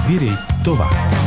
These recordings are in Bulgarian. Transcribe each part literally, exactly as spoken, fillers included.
Анализирай това.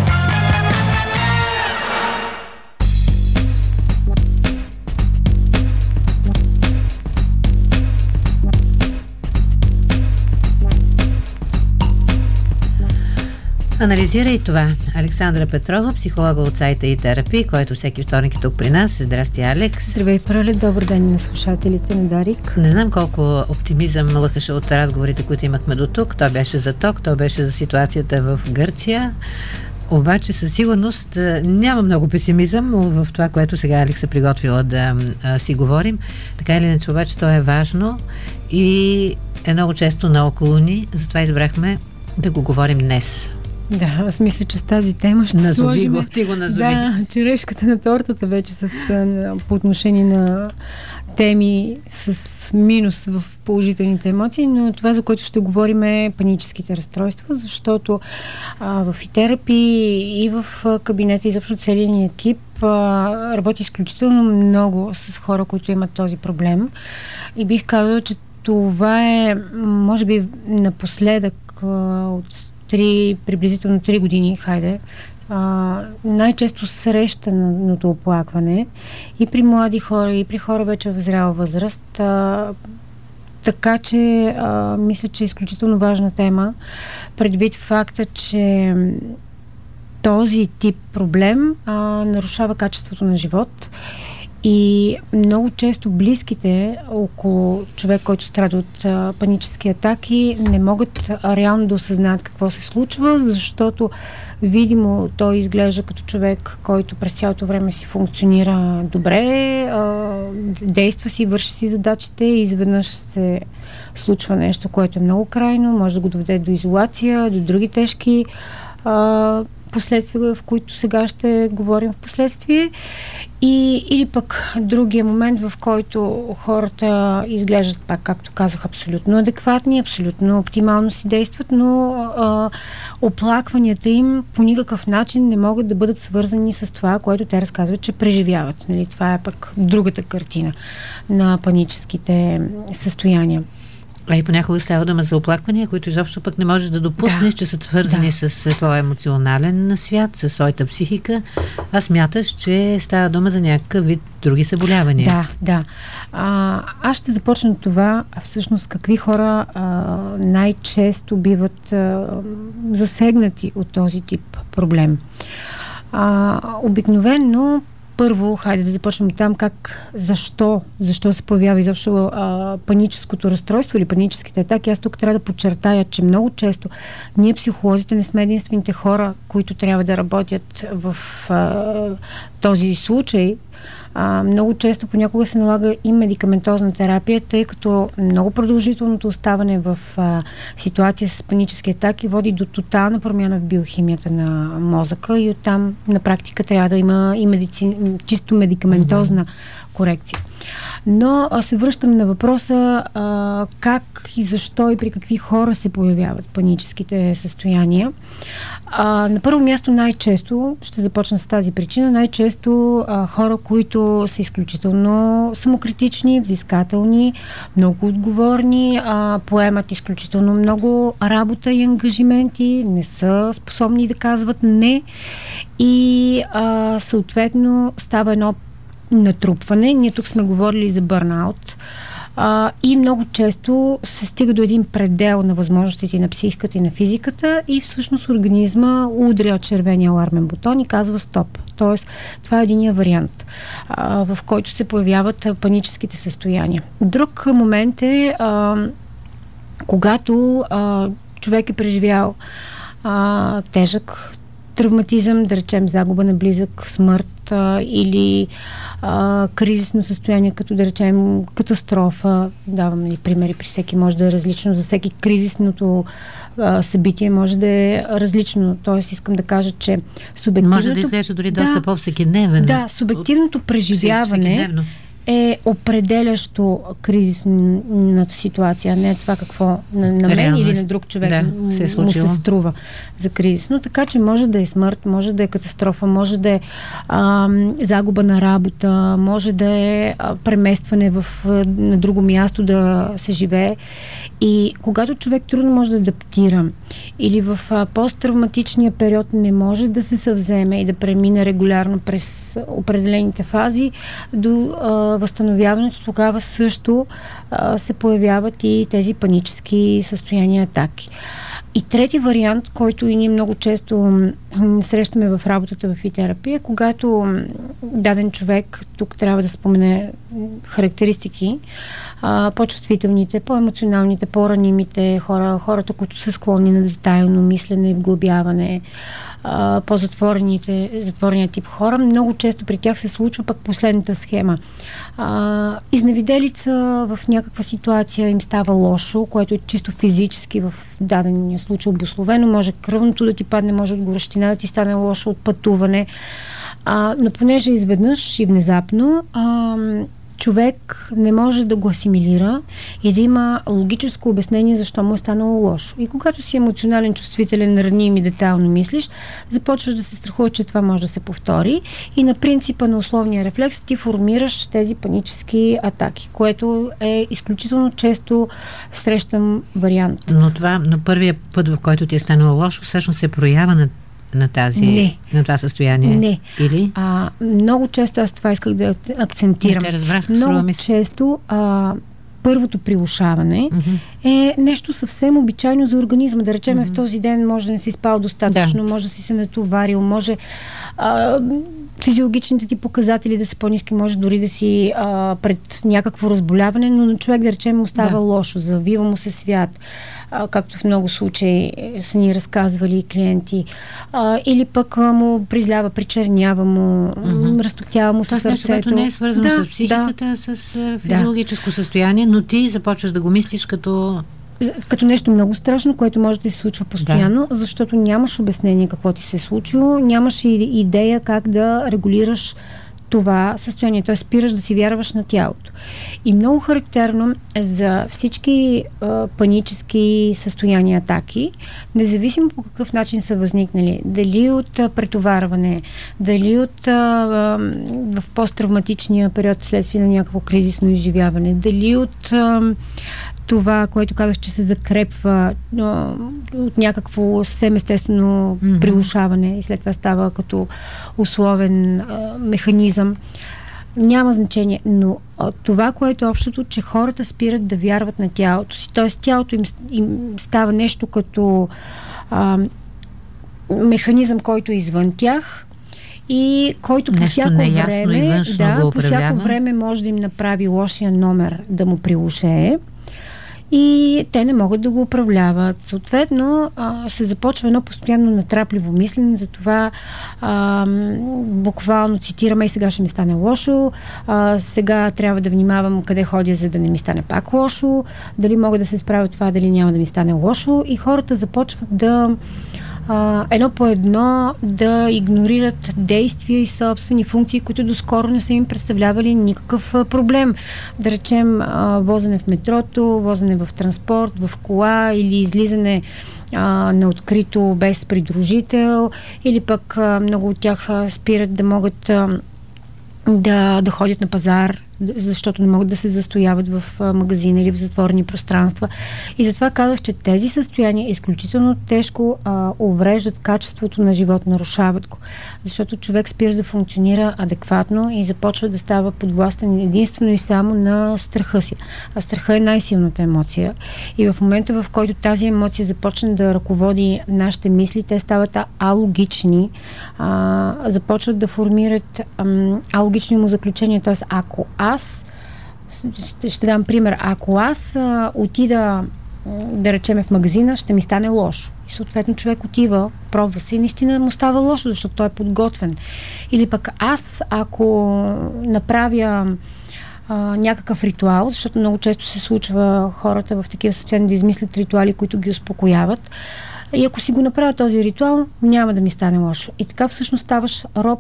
Анализирай това. Александра Петрова, психолога от сайта iTherapy, който всеки вторник е тук при нас. Здрасти, Алекс. Здравей, Пролет. Добър ден на слушателите на Дарик. Не знам колко оптимизъм лъхаше от разговорите, които имахме до тук. Той беше за ток, той беше за ситуацията в Гърция. Обаче със сигурност няма много песимизъм в това, което сега Алекс е приготвила да а, си говорим. Така или иначе, обаче, то е важно и е много често наоколо ни. Затова избрахме да го говорим днес. Да, аз мисля, че с тази тема ще назови сложим... го, ти го назови. Да, черешката на тортата вече с, по отношение на теми с минус в положителните емоции, но това, за което ще говорим, е паническите разстройства, защото а, в iTherapy и в кабинета, изобщо целият ни екип а, работи изключително много с хора, които имат този проблем. И бих казала, че това е, може би, напоследък а, от три, приблизително три години, хайде, а, най-често срещаното оплакване и при млади хора, и при хора вече в зряла възраст. А, така че а, мисля, че е изключително важна тема, предвид факта, че този тип проблем а, нарушава качеството на живот. И много често близките около човек, който страда от а, панически атаки, не могат а, реално да осъзнаят какво се случва, защото видимо той изглежда като човек, който през цялото време си функционира добре, а, действа си, върши си задачите и изведнъж се случва нещо, което е много крайно, може да го доведе до изолация, до други тежки а, последствия, в които сега ще говорим в последствие. И, или пък другия момент, в който хората изглеждат, пак както казах, абсолютно адекватни, абсолютно оптимално си действат, но а, оплакванията им по никакъв начин не могат да бъдат свързани с това, което те разказват, че преживяват. Нали? Това е пък другата картина на паническите състояния. А и понякога става дума за оплаквания, които изобщо пък не можеш да допуснеш, да, че са свързани да. с твоя емоционален свят, със своята психика. А смяташ, че става дума за някакъв вид други заболявания. Да, да. А, аз ще започна от това, всъщност какви хора а, най-често биват а, засегнати от този тип проблем. А, обикновено първо, хайде да започнем от там как, защо, защо се появява изобщо а, паническото разстройство или паническите атаки. Аз тук трябва да подчертая, че много често ние психолозите не сме единствените хора, които трябва да работят в а, този случай. А, много често понякога се налага и медикаментозна терапия, тъй като много продължителното оставане в а, ситуация с панически атаки води до тотална промяна в биохимията на мозъка и оттам на практика трябва да има и медици... чисто медикаментозна mm-hmm. корекция. Но а, се връщам на въпроса а, как и защо и при какви хора се появяват паническите състояния. А, на първо място най-често, ще започна с тази причина, най-често а, хора, които са изключително самокритични, взискателни, много отговорни, а, поемат изключително много работа и ангажименти, не са способни да казват не и а, съответно става едно натрупване. Ние тук сме говорили за бърнаут. А, и много често се стига до един предел на възможностите на психиката и на физиката и всъщност организма удря червения алармен бутон и казва стоп. Тоест, това е единия вариант, а, в който се появяват паническите състояния. Друг момент е а, когато а, човек е преживял а, тежък травматизъм, да речем загуба на близък, смърт а, или а, кризисно състояние, като да речем катастрофа. Давам ли примери, при всеки може да е различно. За всеки кризисното а, събитие може да е различно. Тоест искам да кажа, че субективното... Може да изглежда дори доста да, по-всекидневен. Да, субективното преживяване е определящо кризисната ситуация, не е това какво на, на мен Реалност. Или на друг човек да, се е му се струва за кризисно. Така че може да е смърт, може да е катастрофа, може да е а, загуба на работа, може да е а, преместване в, на друго място да се живее. И когато човек трудно може да адаптира или в а, посттравматичния период не може да се съвземе и да премине регулярно през определените фази до а, възстановяването, тогава също а, се появяват и тези панически състояния, атаки. И трети вариант, който и ние много често м- срещаме в работата в и-терапия, когато м- даден човек, тук трябва да спомене характеристики, а, по-чувствителните, по-емоционалните, по-ранимите хора, хората, които са склонни на детайлно мислене и вглъбяване, а, по-затворените, затворения тип хора, много често при тях се случва пък последната схема. А, изневиделица в някаква ситуация им става лошо, което е чисто физически в дадения случай обусловено, може кръвното да ти падне, може от горещина да ти стане лошо от пътуване, а, но понеже изведнъж и внезапно а, човек не може да го асимилира и да има логическо обяснение защо му е станало лошо. И когато си емоционален, чувствителен, раним и детайлно мислиш, започваш да се страхуваш, че това може да се повтори и на принципа на условния рефлекс ти формираш тези панически атаки, което е изключително често срещан вариант. Но това на първия път, в който ти е станало лошо, всъщност се проява на на тази, не. на това състояние? Не. Или? А, много често, аз това исках да акцентирам. Не те разбрах, много често а, първото прилушаване mm-hmm. е нещо съвсем обичайно за организма. Да речем, mm-hmm. в този ден може да не си спал достатъчно, да. Може да си се натоварил, може а, физиологичните ти показатели да са по-ниски, може дори да си а, пред някакво разболяване, но на човек, да речем, му става да. Лошо, завива му се свят, а, както в много случаи са ни разказвали клиенти, а, или пък а, му призлява, причернява му, mm-hmm. разтоптява му се сърцето. Това нещо, което не е свързано да, с психиката, да. а с а, физиологическо да. състояние, но ти започваш да го мислиш като... Като нещо много страшно, което може да се случва постоянно, да. Защото нямаш обяснение какво ти се е случило, нямаш и идея как да регулираш това състояние, т.е. спираш да си вярваш на тялото. И много характерно за всички а, панически състояния, атаки, независимо по какъв начин са възникнали, дали от а, претоварване, дали от а, в посттравматичния период следствие на някакво кризисно изживяване, дали от а, това, което казах, че се закрепва а, от някакво съвсем естествено mm-hmm. прилушаване и след това става като условен а, механизъм. Няма значение, но а, това, което е общото, че хората спират да вярват на тялото си. Т.е. тялото им, им става нещо като а, механизъм, който е извън тях и който по всяко време, да, по всяко време може да им направи лошия номер да му прилушее. И те не могат да го управляват. Съответно, а, се започва едно постоянно натрапливо мислене за това, а, буквално цитираме: и сега ще ми стане лошо, а, сега трябва да внимавам къде ходя, за да не ми стане пак лошо, дали мога да се справя това, дали няма да ми стане лошо, и хората започват да Uh, едно по едно да игнорират действия и собствени функции, които доскоро не са им представлявали никакъв uh, проблем. Да речем, uh, возене в метрото, возене в транспорт, в кола или излизане uh, на открито без придружител, или пък uh, много от тях uh, спират да могат uh, да, да ходят на пазар, защото не могат да се застояват в магазина или в затворени пространства. И затова казах, че тези състояния изключително тежко а, увреждат качеството на живот, нарушават го. Защото човек спира да функционира адекватно и започва да става подвластен единствено и само на страха си. А страха е най-силната емоция. И в момента, в който тази емоция започне да ръководи нашите мисли, те стават алогични, а, започват да формират ам, алогични му заключения. Т.е. ако аз, ще, ще дам пример, ако аз а, отида, да речеме, в магазина, ще ми стане лошо. И съответно човек отива, пробва се и наистина му става лошо, защото той е подготвен. Или пък аз, ако направя а, някакъв ритуал, защото много често се случва хората в такива състояния да измислят ритуали, които ги успокояват, и ако си го направя този ритуал, няма да ми стане лошо. И така всъщност ставаш роб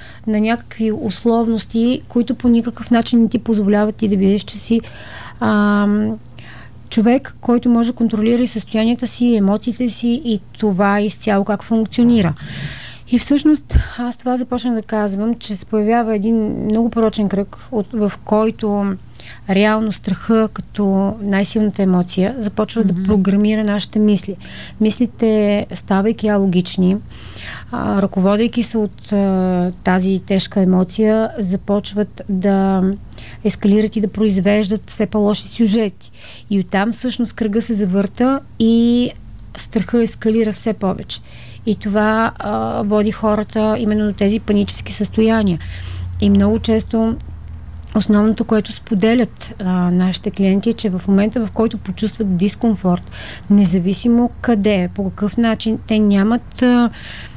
на някакви условности, които по никакъв начин не ти позволяват ти да видиш, че си а, човек, който може да контролира и състоянията си, емоциите си и това изцяло как функционира. И всъщност аз това започна да казвам, че се появява един много порочен кръг, от, в който реално страха като най-силната емоция започва mm-hmm. да програмира нашите мисли. Мислите, ставайки алогични, а, ръководейки се от а, тази тежка емоция, започват да ескалират и да произвеждат все по-лоши сюжети. И оттам всъщност кръга се завърта и страха ескалира все повече. И това а, води хората именно до тези панически състояния. И много често основното, което споделят а, нашите клиенти, е, че в момента, в който почувстват дискомфорт, независимо къде, по какъв начин, те нямат а,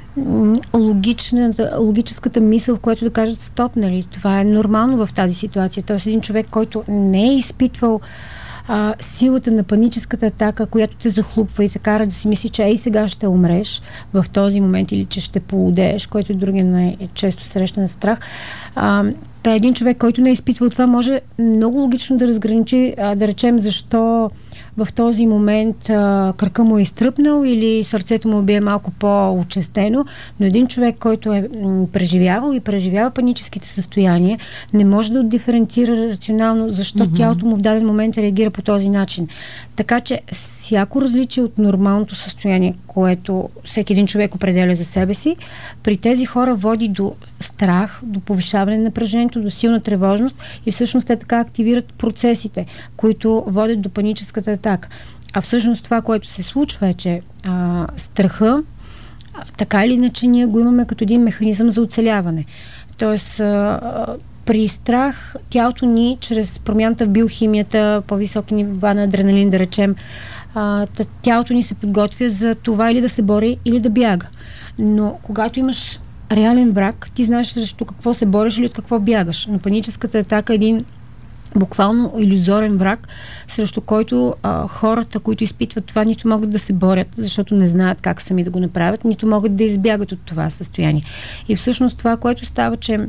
логическата мисъл, в която да кажат стоп, нали, това е нормално в тази ситуация. Тоест един човек, който не е изпитвал а, силата на паническата атака, която те захлупва и те кара да си мисли, че ей сега ще умреш в този момент или че ще полудееш, който е другия най-често срещан страх. А, Та един човек, който не е изпитвал това, може много логично да разграничи, а, да речем, защо в този момент а, кръка му е изтръпнал или сърцето му бие малко по-очестено, но един човек, който е м, преживявал и преживява паническите състояния, не може да отдиференцира рационално защо mm-hmm. тялото му в даден момент реагира по този начин. Така че всяко различие от нормалното състояние, което всеки един човек определя за себе си, при тези хора води до страх, до повишаване на напрежението, до силна тревожност и всъщност те така активират процесите, които водят до паническата атака. А всъщност това, което се случва е, че а, страха, а, така или иначе ние го имаме като един механизъм за оцеляване. Тоест а, при страх тялото ни, чрез промяната в биохимията, по-високи нива на адреналин, да речем, а, тялото ни се подготвя за това или да се бори, или да бяга. Но когато имаш реален враг, ти знаеш срещу какво се бориш или от какво бягаш. Но паническата атака е един буквално илюзорен враг, срещу който а, хората, които изпитват това, нито могат да се борят, защото не знаят как сами да го направят, нито могат да избягат от това състояние. И всъщност това, което става, че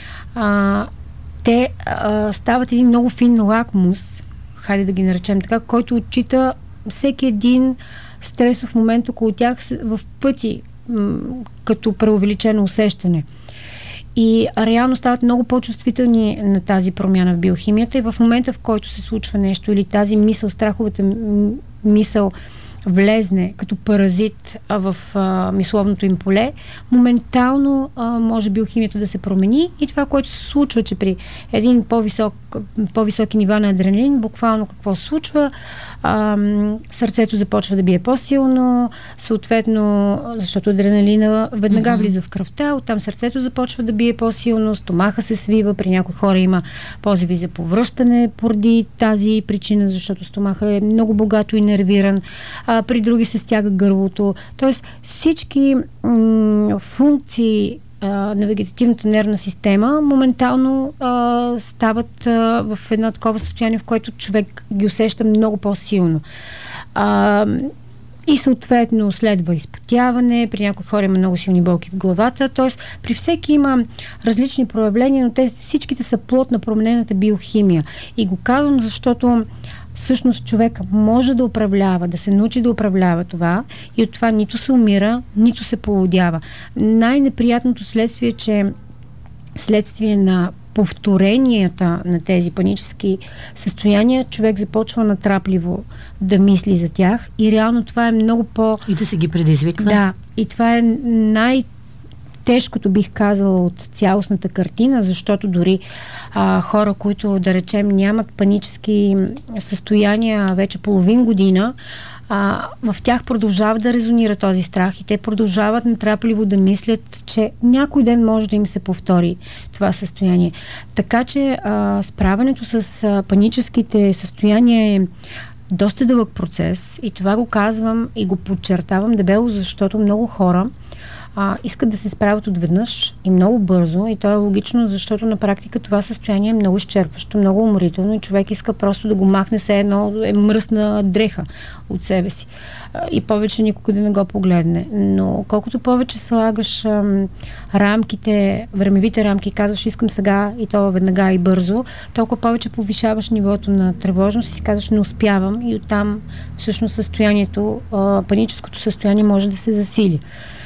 а, те а, стават един много фин лакмус, хайде да ги наречем така, който отчита всеки един стресов момент около тях в пъти, м- като преувеличено усещане. И реално стават много по-чувствителни на тази промяна в биохимията и в момента, в който се случва нещо или тази мисъл, страховата мисъл влезне като паразит а, в а, мисловното им поле, моментално а, може биохимията да се промени и това, което се случва, че при един по-висок, по-високи нива на адреналин, буквално какво се случва, а, сърцето започва да бие по-силно, съответно, защото адреналина веднага mm-hmm. влиза в кръвта, оттам сърцето започва да бие по-силно, стомаха се свива, при някои хора има позиви за повръщане поради тази причина, защото стомаха е много богато и нервиран, а, при други се стяга гърлото. Тоест всички м- функции а, на вегетативната нервна система моментално а, стават а, в едно такова състояние, в което човек ги усеща много по-силно. А, и съответно следва изпотяване, при някои хора има много силни болки в главата, т.е. при всеки има различни проявления, но те всичките са плод на променената биохимия. И го казвам, защото всъщност човек може да управлява, да се научи да управлява това и от това нито се умира, нито се полудява. Най-неприятното следствие е, че следствие на повторенията на тези панически състояния, човек започва натрапливо да мисли за тях и реално това е много по... И да се ги предизвиква. Да, и това е най- тежкото, бих казала, от цялостната картина, защото дори а, хора, които, да речем, нямат панически състояния вече половин година, а, в тях продължава да резонира този страх и те продължават натрапливо да мислят, че някой ден може да им се повтори това състояние. Така че а, справянето с а, паническите състояния е доста дълъг процес и това го казвам и го подчертавам дебело, защото много хора а, искат да се справят отведнъж и много бързо, и то е логично, защото на практика това състояние е много изчерпващо, много уморително и човек иска просто да го махне, все едно е мръсна дреха от себе си а, и повече никога да не го погледне. Но колкото повече слагаш ам, рамките, времевите рамки, казваш искам сега и то веднага и бързо, толкова повече повишаваш нивото на тревожност и си казваш не успявам и оттам всъщност състоянието, а, паническото състояние може да се засили.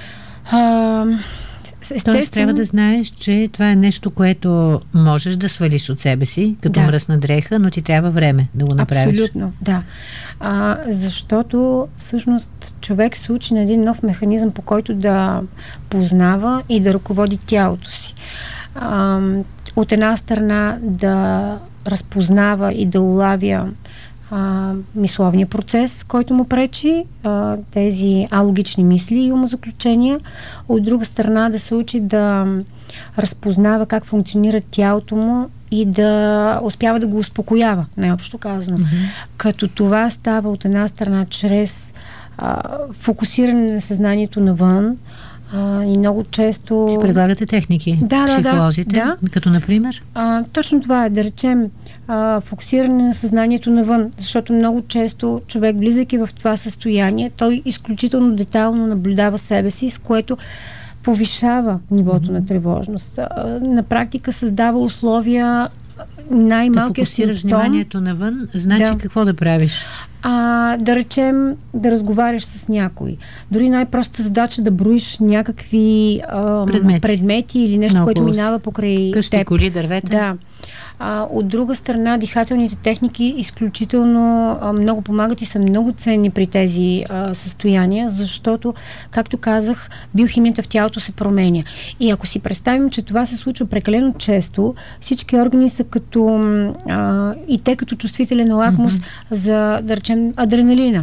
А, естествено... Тоест трябва да знаеш, че това е нещо, което можеш да свалиш от себе си, като да. мръсна дреха, но ти трябва време да го направиш. Абсолютно, да. А, защото всъщност човек се учи на един нов механизъм, по който да познава и да ръководи тялото си. А, от една страна да разпознава и да улавя а, мисловния процес, който му пречи, а, тези алогични мисли и умозаключения. От друга страна да се учи да разпознава как функционира тялото му и да успява да го успокоява, най-общо казано. Mm-hmm. Като това става от една страна чрез а, фокусиране на съзнанието навън, А, и много често... Ще предлагате техники, да, психолозите, да, да. Като например? А, точно това е, да речем, а, фокусиране на съзнанието навън, защото много често човек, влизайки в това състояние, той изключително детайлно наблюдава себе си, с което повишава нивото mm-hmm. на тревожност. А, на практика създава условия най-малкият симптом. Да фокусираш вниманието навън, значи да. Какво да правиш? А, да речем, да разговаряш с някой. Дори най-простата задача да броиш някакви а, предмети. предмети или нещо, което минава покрай къщи, теб. коли, дървета. Да. А, от друга страна, дихателните техники изключително а, много помагат и са много ценни при тези а, състояния, защото, както казах, биохимията в тялото се променя. И ако си представим, че това се случва прекалено често, всички органи са като а, и те като чувствителен лакмус mm-hmm. за, да речем, адреналина.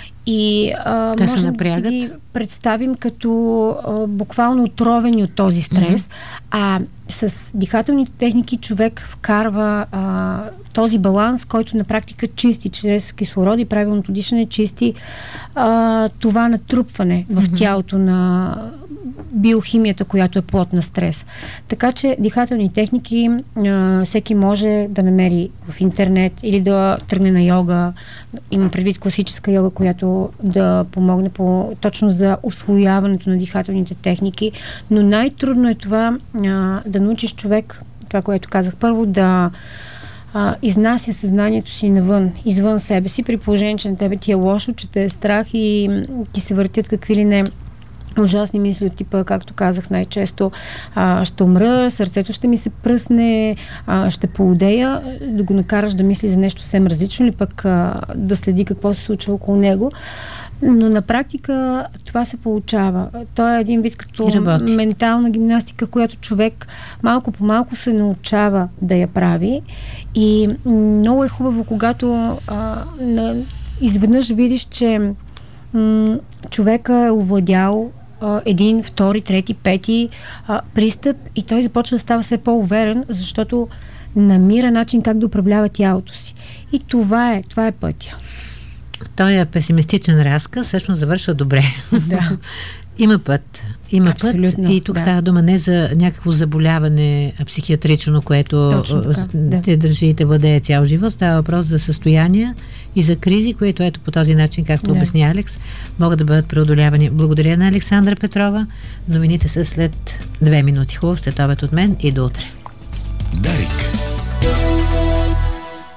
И а, може да си ги представим като а, буквално отровени от този стрес, mm-hmm. а с дихателните техники човек вкарва а, този баланс, който на практика чисти чрез кислород и правилното дишане, чисти а, това натрупване в mm-hmm. тялото на биохимията, която е плод на стрес. Така че дихателни техники а, всеки може да намери в интернет или да тръгне на йога. Имам предвид класическа йога, която да помогне по, точно за усвояването на дихателните техники. Но най-трудно е това а, да научиш човек, това, което казах първо, да а, изнася съзнанието си навън, извън себе си, при положение, че на тебе ти е лошо, че те е страх и ти се въртят какви ли не ужасни мисли от типа, както казах най-често, а, ще умра, сърцето ще ми се пръсне, а, ще поудея, да го накараш да мисли за нещо съвсем различно или пък а, да следи какво се случва около него. Но на практика това се получава. То е един вид като ментална гимнастика, която човек малко по малко се научава да я прави. И много е хубаво, когато а, на, изведнъж видиш, че м- човека е овладял а, един, втори, трети, пети а, пристъп и той започва да става все по-уверен, защото намира начин как да управлява тялото си. И това е, това е пътя. Той е песимистичен разказ, всъщност завършва добре. Да. Има път. Има абсолютно, път и тук да. Става дума не за някакво заболяване психиатрично, което така, да. те държи и те владее цял живот. Става въпрос за състояния и за кризи, които ето по този начин, както да. обясня Алекс, могат да бъдат преодолявани. Благодаря на Александра Петрова. Новините са след две минути. Хубав следобед от мен и до утре. Дарик.